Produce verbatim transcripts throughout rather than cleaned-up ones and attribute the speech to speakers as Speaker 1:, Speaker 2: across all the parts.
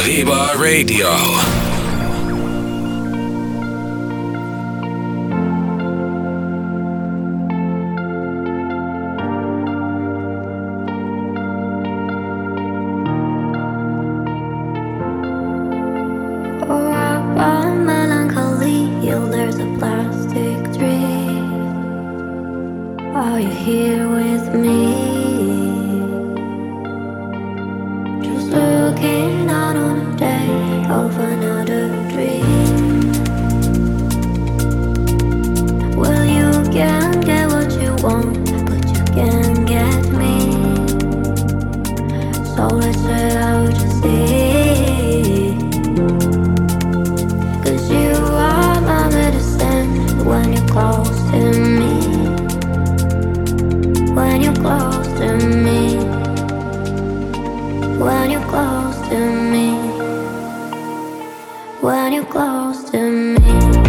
Speaker 1: Arriba Radio.
Speaker 2: Are you here with me? Just looking out on a day of another dream. Well, you can get what you want, but you can't get me. So let's set out to sea. Cause you are my medicine when you're close to me. When you're close to me, when you're close to me, when you're close to me.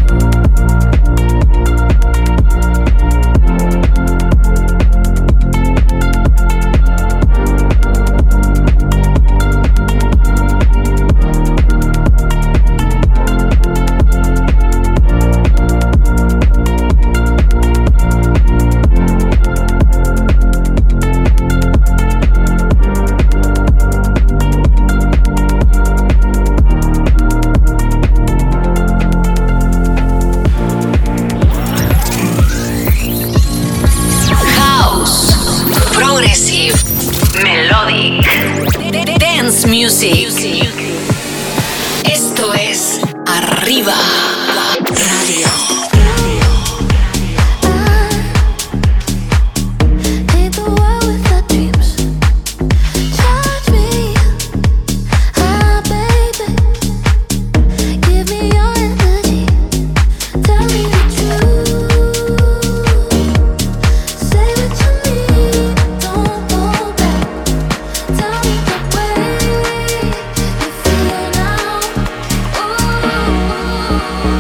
Speaker 3: Music. Esto es Arriba Radio.
Speaker 2: Oh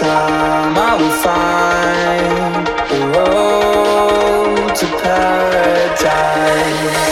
Speaker 1: time I will find the road to paradise.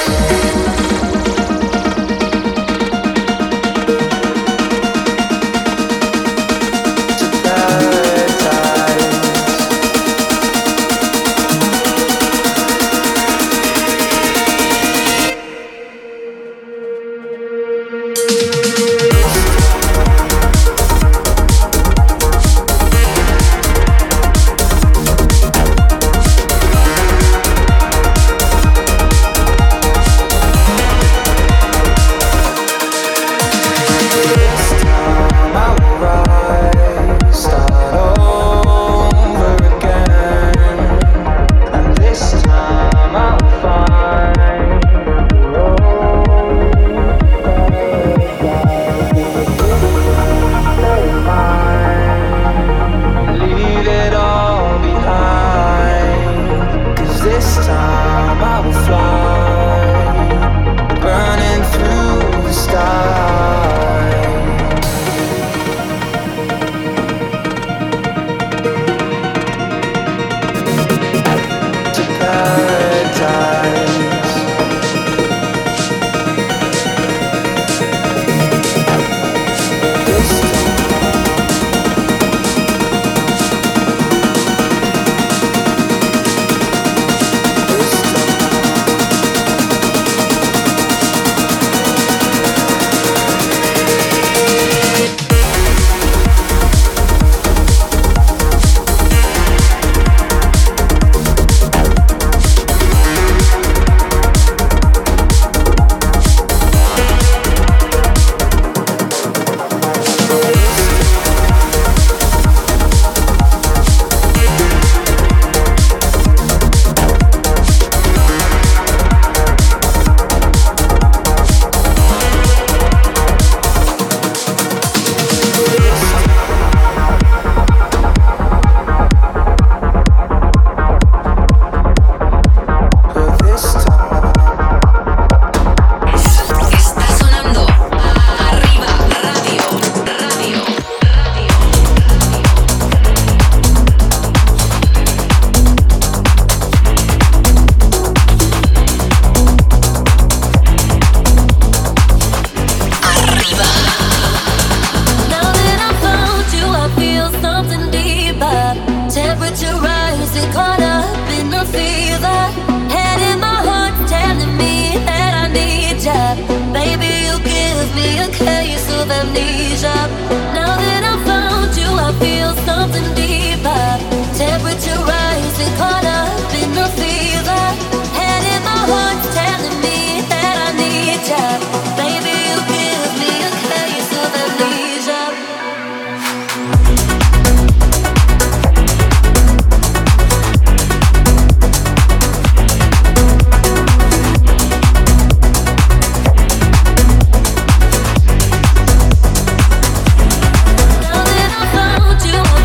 Speaker 2: You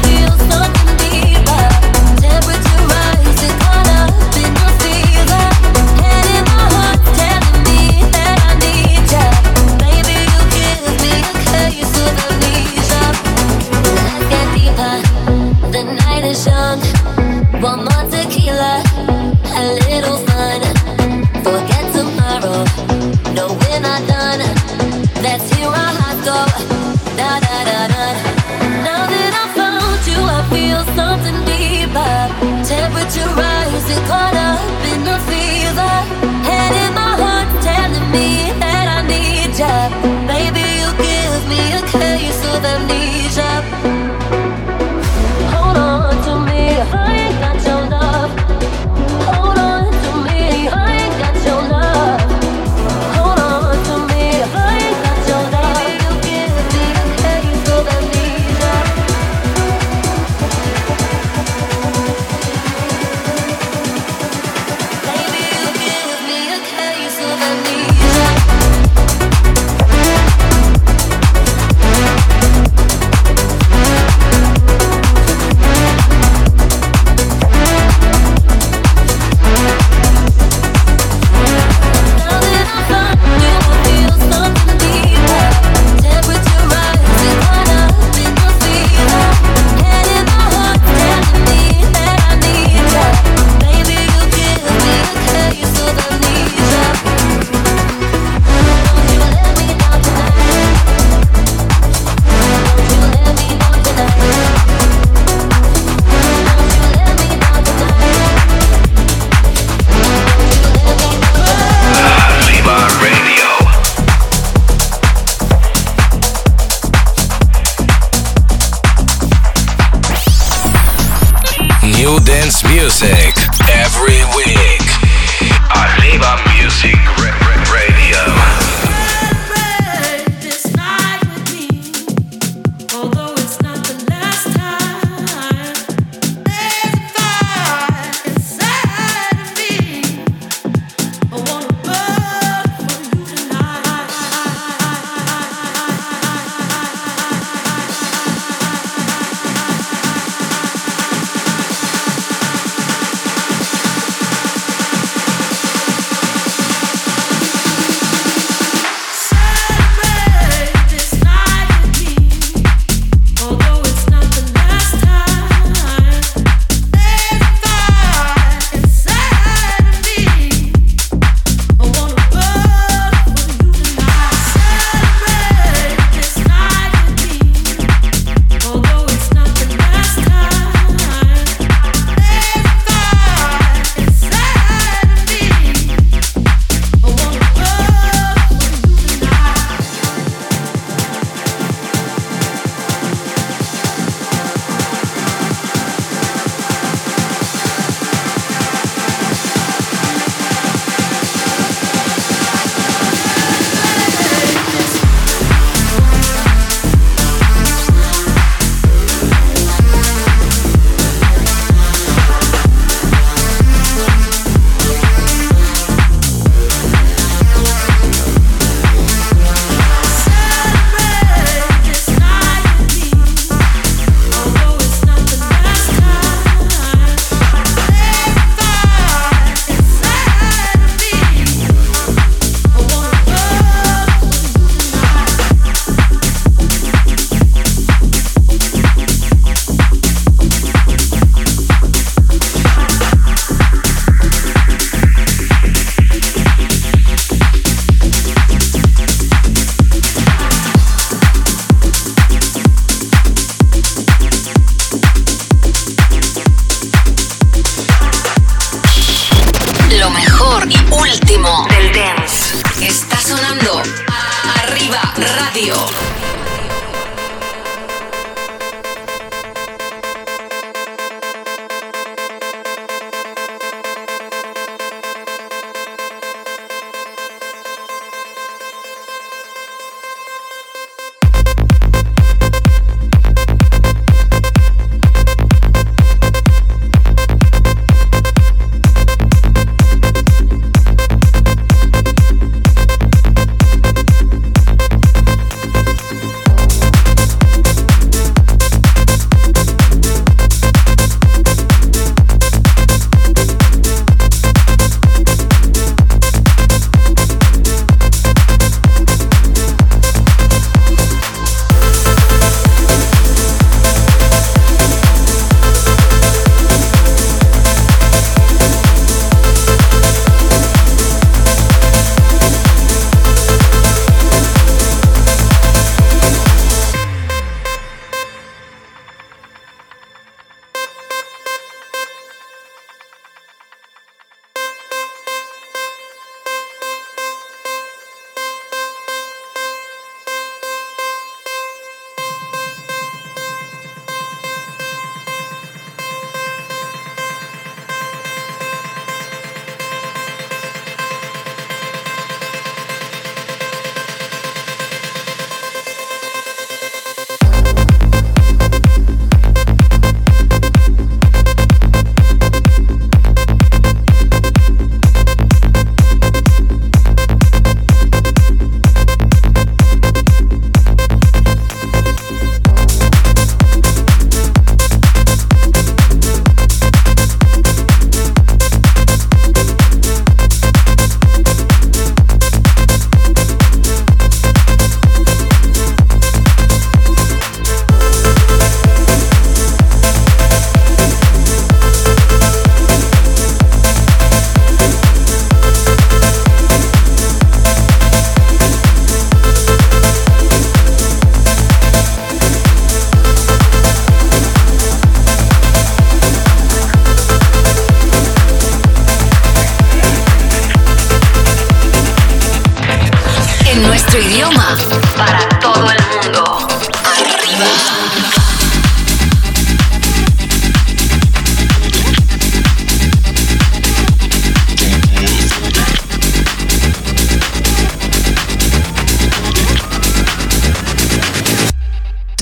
Speaker 4: new dance music every week. Arriva Music Radio.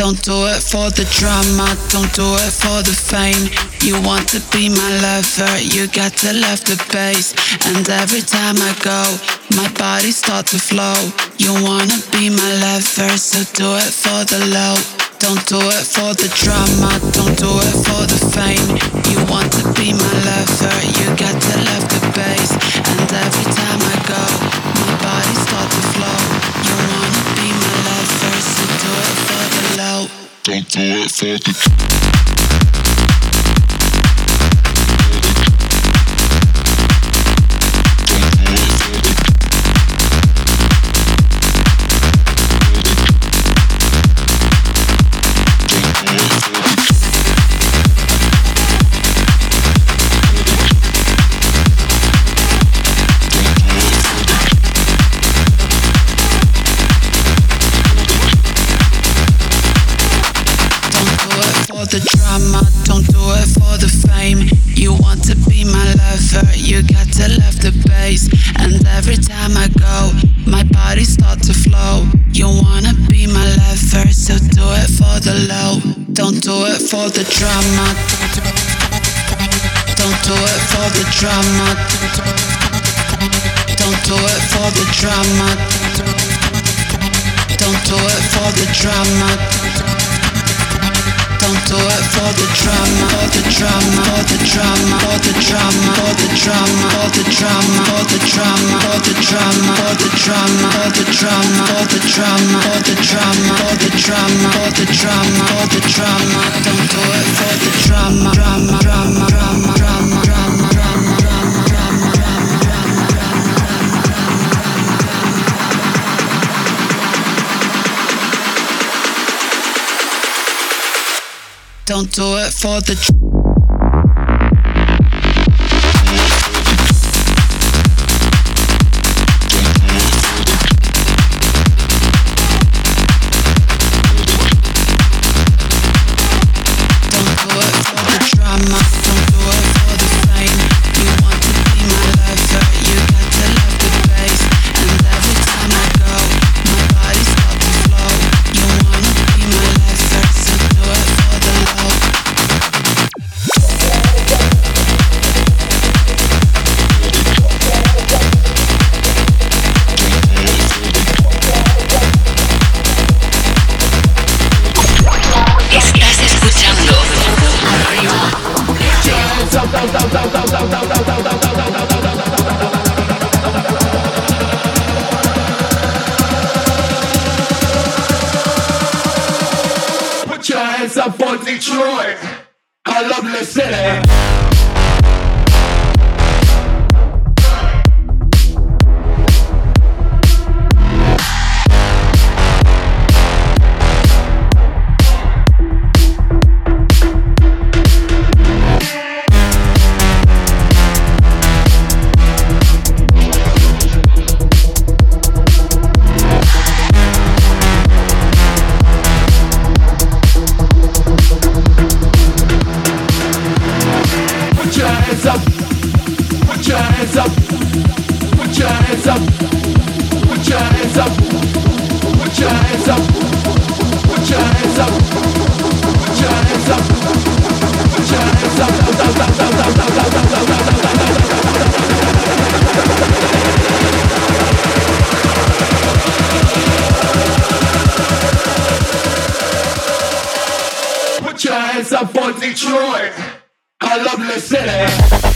Speaker 5: Don't do it for the drama, don't do it for the fame. You want to be my lover, you got to love the bass. And every time I go, my body starts to flow. You wanna be my lover, so do it for the low. Don't do it for the drama, don't do it for the fame. You want to be my lover, you got to love the bass. And every time I go, my body starts to flow. You wanna be my lover, so do it for the low.
Speaker 6: Don't do it for the
Speaker 5: the drama, don't do it for the fame. You want to be my lover, you got to love the bass. And every time I go, my body starts to flow. You wanna be my lover, so do it for the low. Don't do it for the drama, don't do it for the drama, don't do it for the drama, don't do it for the drama. Don't do it for the drama, for the drama, for the drama, for the drama, for the drama, for the drama, for the drama, for the drama, for the drama, for the drama, for the drama, for the drama, for the drama, for the drama, for the drama. Don't do it for the drama, drama, drama, drama, drama, drama, drama, drama, drama, drama. Don't do it for the
Speaker 7: Detroit, I love the city. Detroit, I love the city.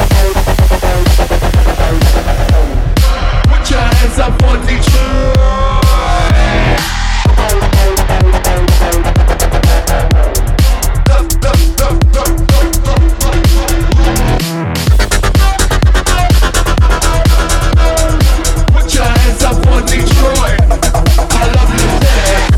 Speaker 7: Put your hands up for Detroit. Put your hands up for Detroit. I love the city.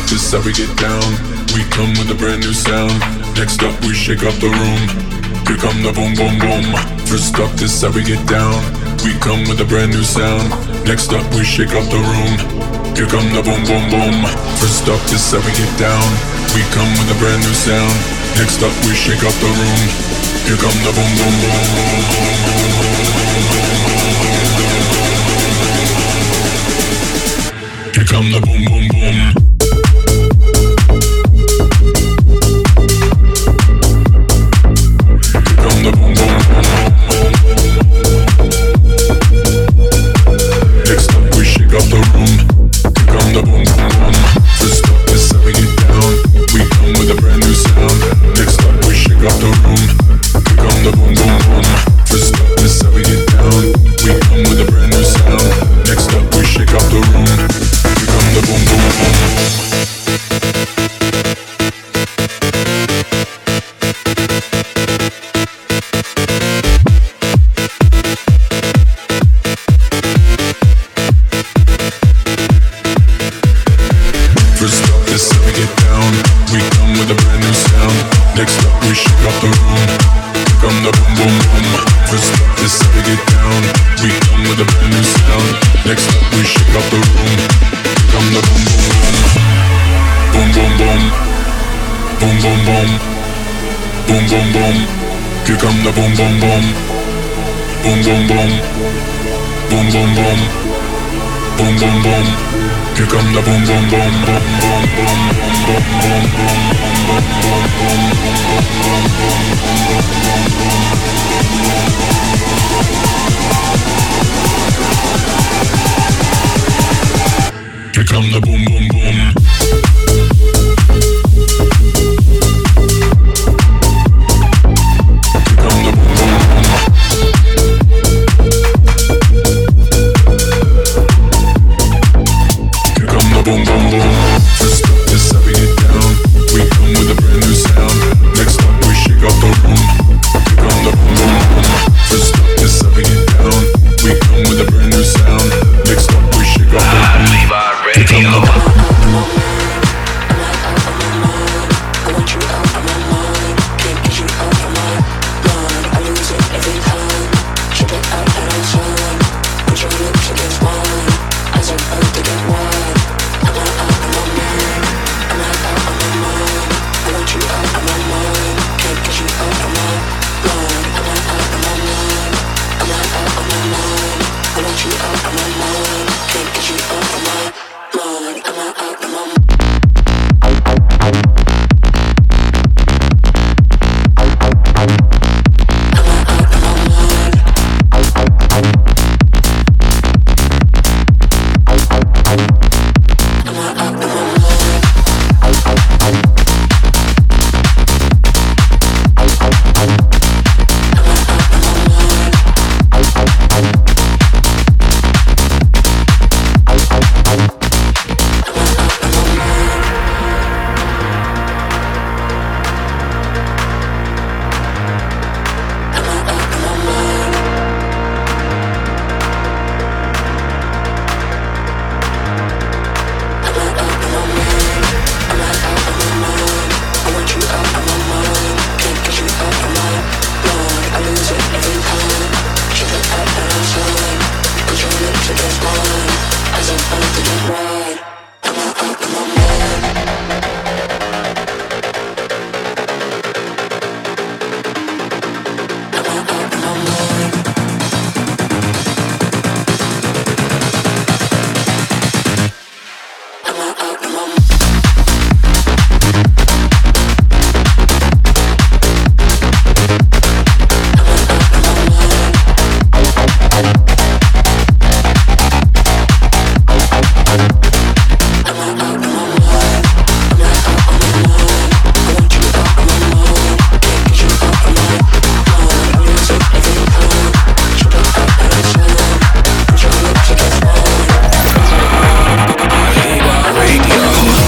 Speaker 8: this how we get down. We come with a brand new sound. Next up we shake up the room. Here come the boom boom boom. First up, this how we get down. We come with a brand new sound. Next up we shake up the room. Here come the boom boom boom. First up, this how we get down. We come with a brand new sound. Next up we shake up the room. Here come the boom boom boom. Here come the boom boom boom. The boom boom boom. Next up we shake up the room. Here come the boom boom boom. First up, this how we get down. We come with a brand new sound. Next up we shake up the room. Here come the boom boom boom. First up, this how we get down. We come with a brand new sound. Next up we shake up the room. Here come the boom boom boom. Next up we shake up the room. Here come the boom boom boom. First up, this how we get down. We come with a brand new sound. Next up we shake up the room. Here come the boom boom boom. Boom boom boom. Boom boom boom. Boom boom boom. Here come the boom boom boom. Boom boom boom. Boom boom boom. Boom boom boom. Here come the boom boom boom. Boom boom boom. Boom boom boom. Here come the boom boom boom. Here come the boom boom boom. Here come the boom boom boom. First up, this how we get down. We come with a brand new sound. Next up we shake up the room. Here come the boom boom boom. First up, this how we get down. We come with a brand new sound. Next up we shake up the room. Here come the boom.
Speaker 4: Radio.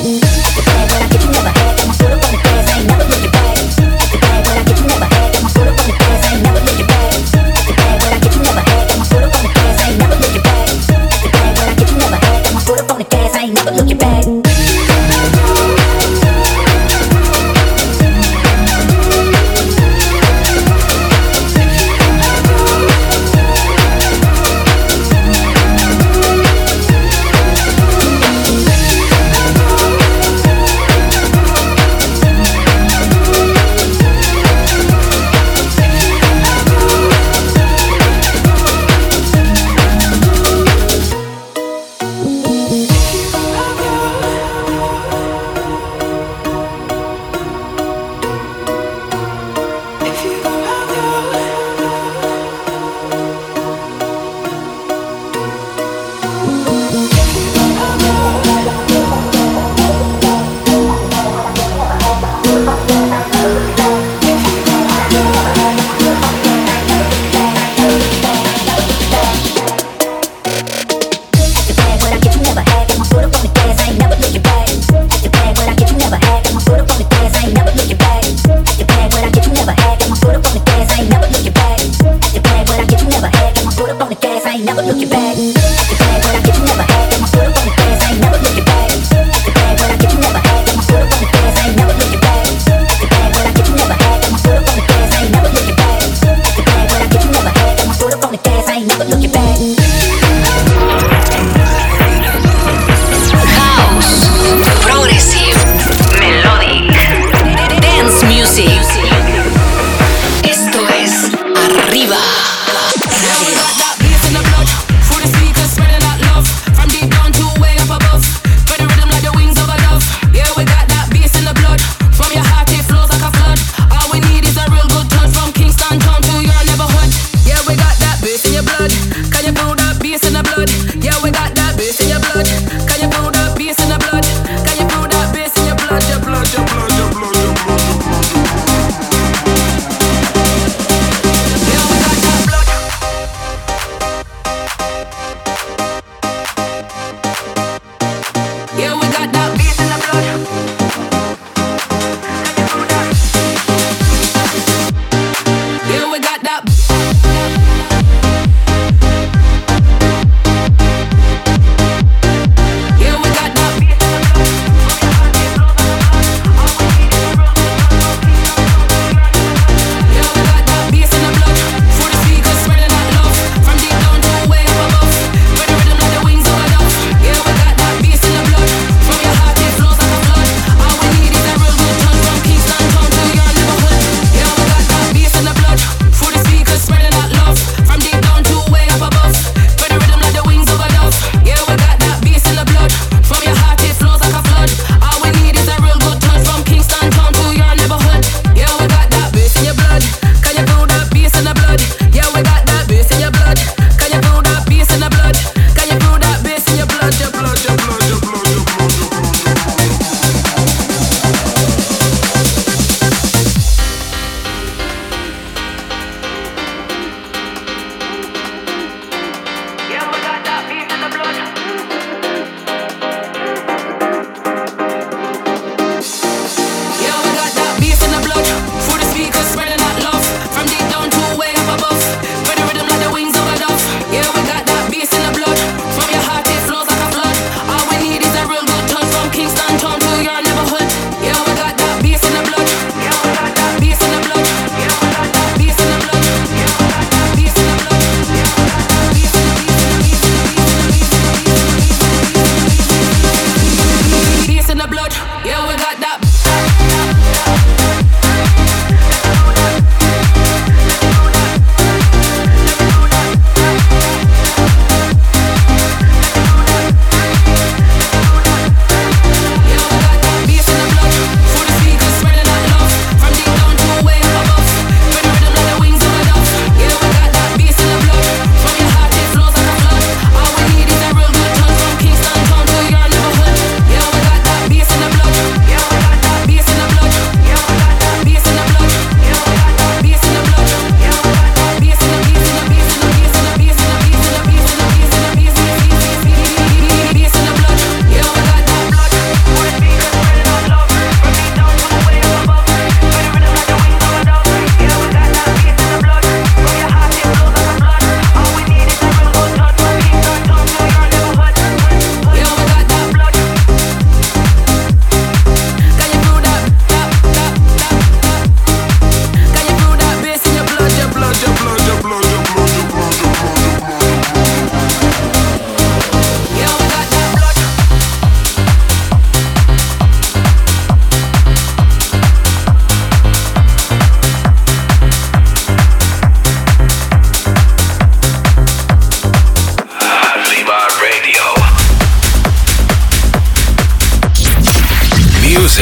Speaker 9: Yeah, we got that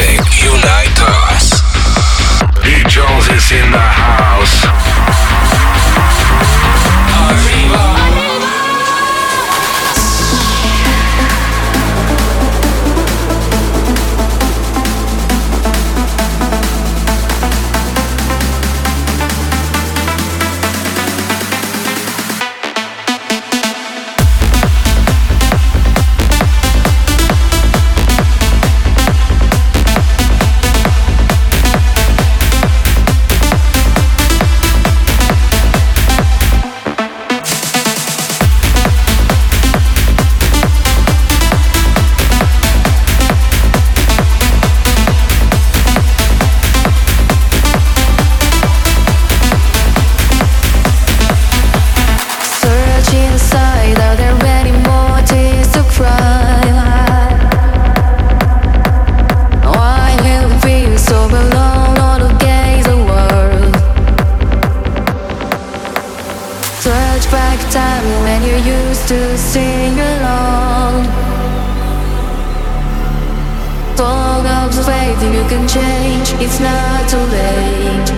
Speaker 4: music unite us. D. Jones is in the house. Arriba.
Speaker 2: To sing along, song of faith, you can change, it's not too late.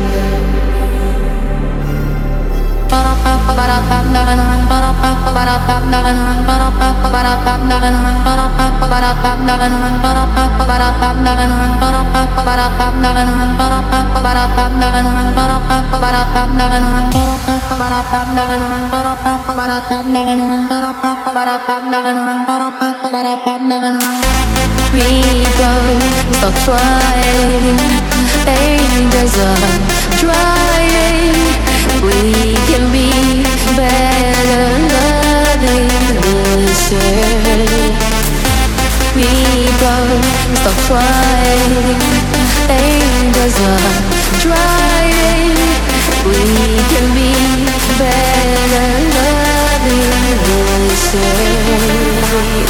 Speaker 2: People, stop trying, angels are trying. We can be better loving this year. People, stop trying, angels are trying. We can be better loving this year.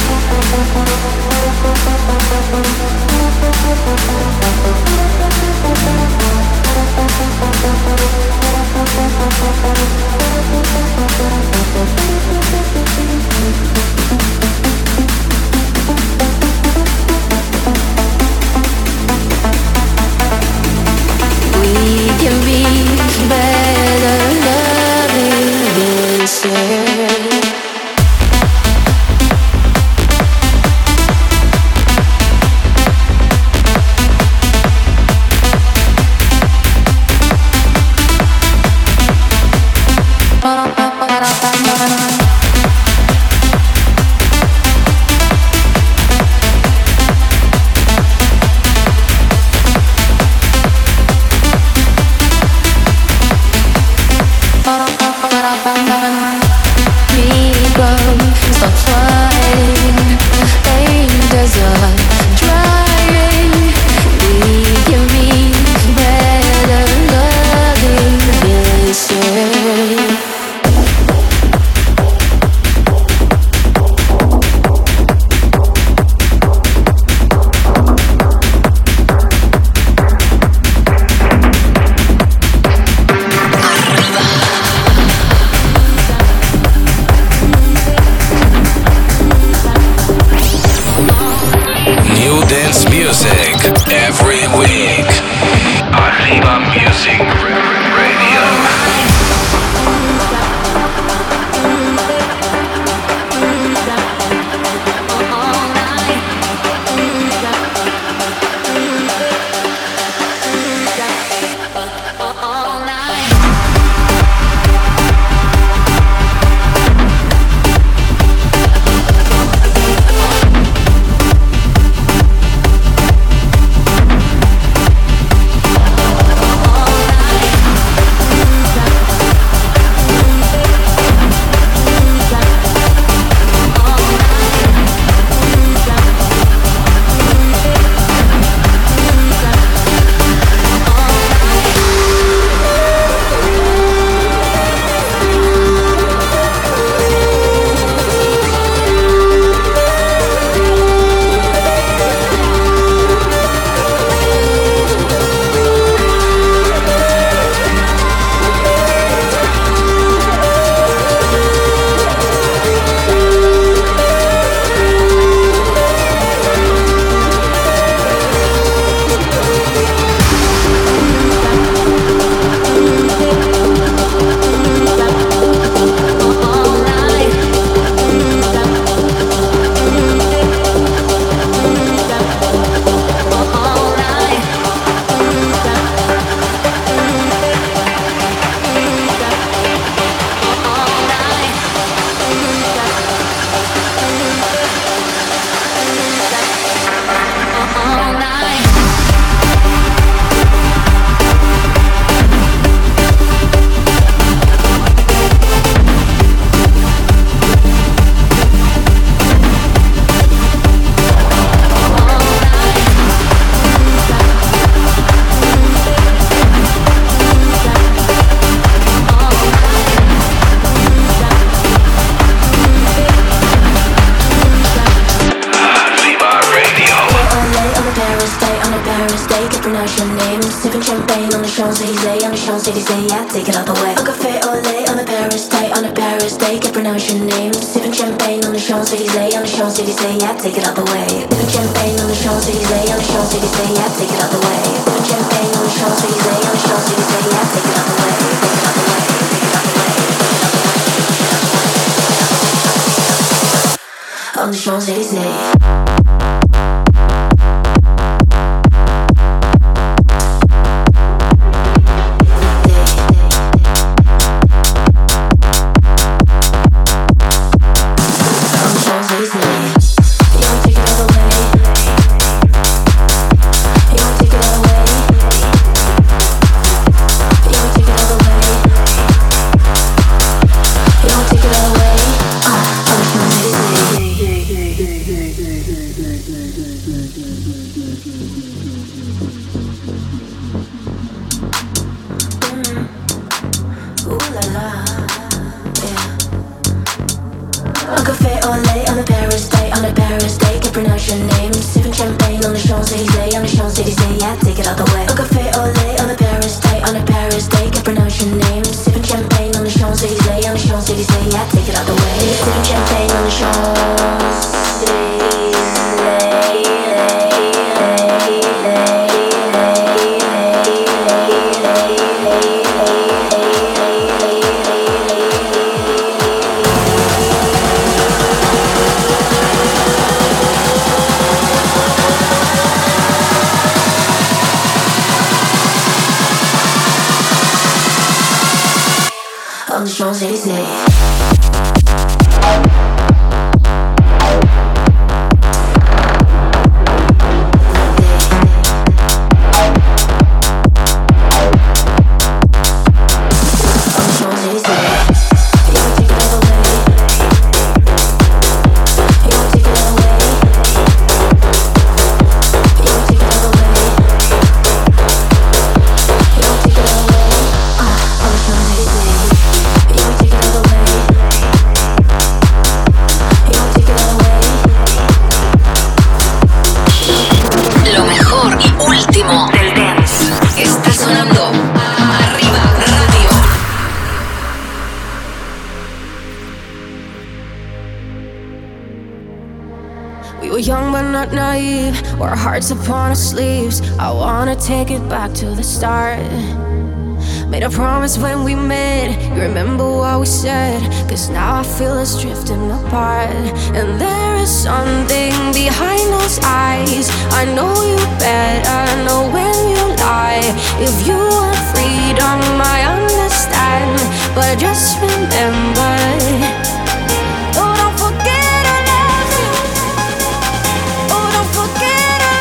Speaker 2: We can be better loving this year. Paris, they can pronounce your name. Sipping champagne on the Champs-Élysées, on the Champs-Élysées, yeah, take it out the way. A cafe au lait on the Paris day, on the Paris day, can pronounce your name. Sipping champagne on the Champs-Élysées, on the Champs-Élysées, yeah, take it out the way. Sipping champagne on the Champs-Élysées, on the Champs-Élysées, yeah, take it out the way. Sipping champagne on the Champs-Élysées, on the Champs-Élysées, yeah, take it out the way. Take it out the way, take it out the way, take it out the way. On the Champs-Élysées. On the Champs-Élysées. Our hearts upon our sleeves. I wanna take it back to the start. Made a promise when we met. You remember what we said? Cause now I feel us drifting apart. And there is something behind those eyes. I know you better know when you lie. If you want freedom, I understand. But just remember, oh, don't forget I love you. Oh, don't forget.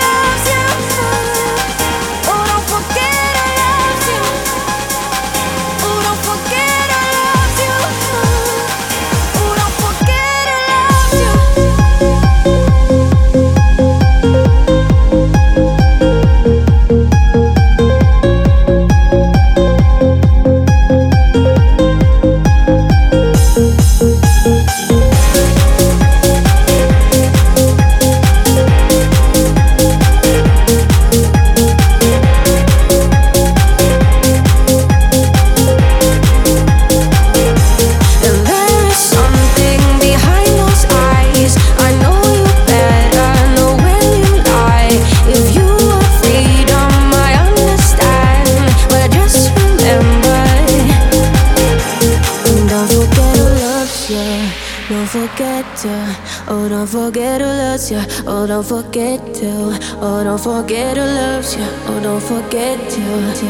Speaker 2: Oh, don't forget who loves you. Oh, don't forget to. Oh, don't forget who loves you. Oh, don't forget to.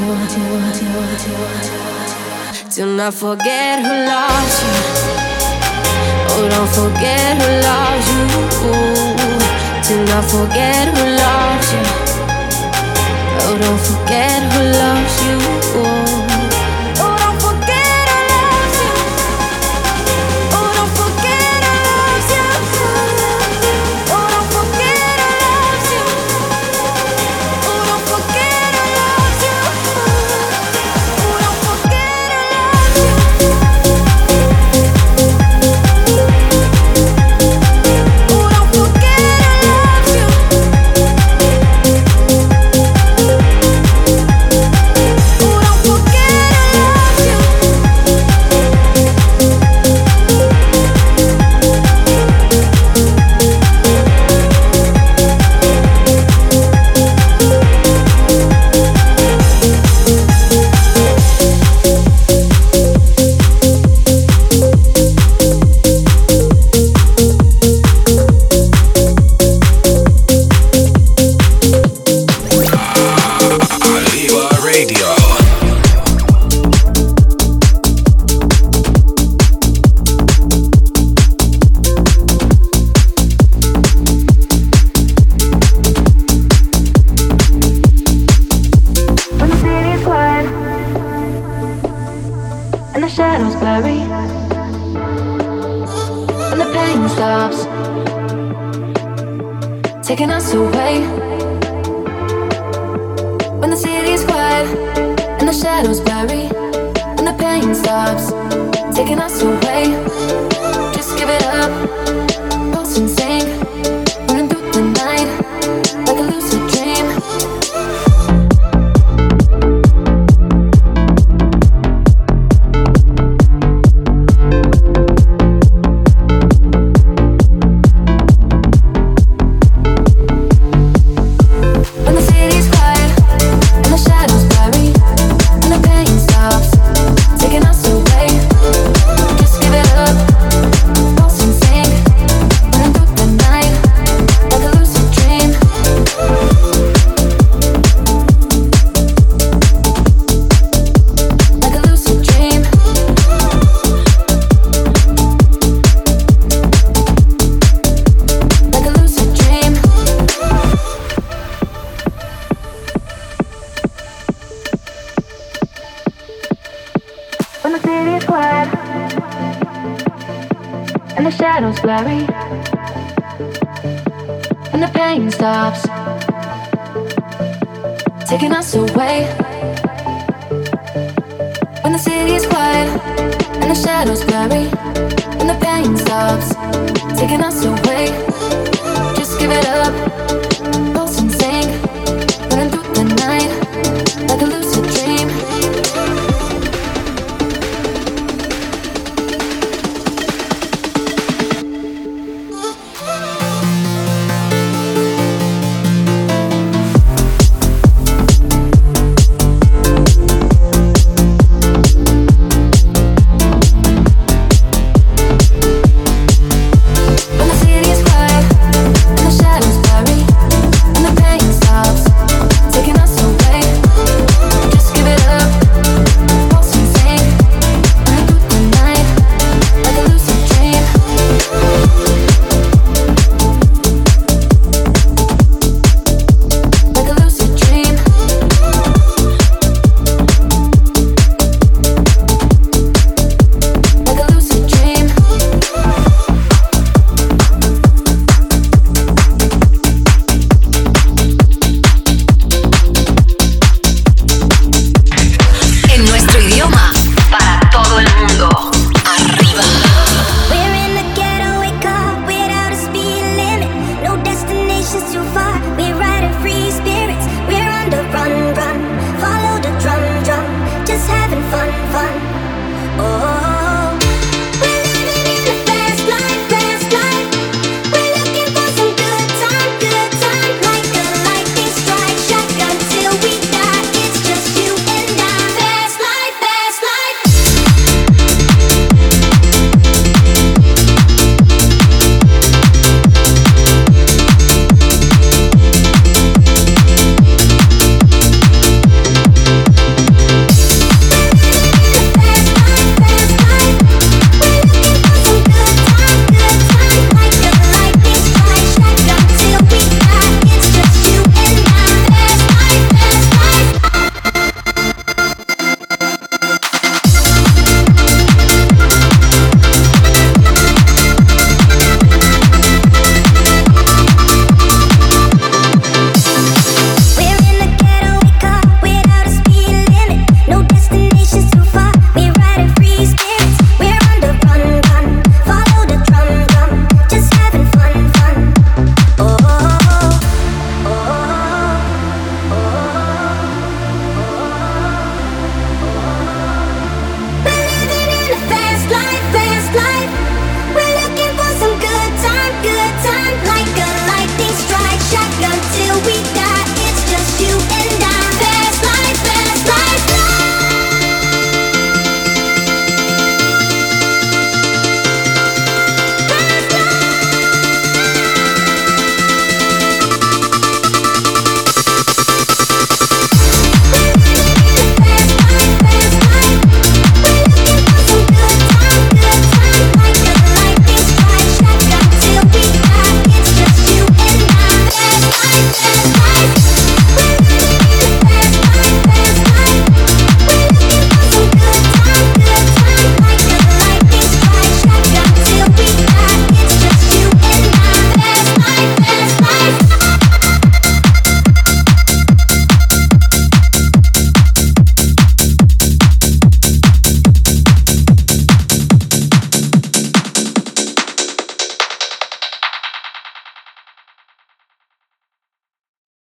Speaker 2: Do not forget who loves you. Oh, don't forget who loves you. Do not forget who loves you. Oh, don't forget who loves you.
Speaker 4: Radio.
Speaker 2: Shadows blurry when the pain stops, taking us away. When the city's quiet and the shadows blurry, and the pain stops, taking us away. Just give it up, pulse and sing, running through the night like a lucid dream. Blurry when the pain stops, taking us away. When the city is quiet and the shadows blurry, when the pain stops, taking us away. Just give it up.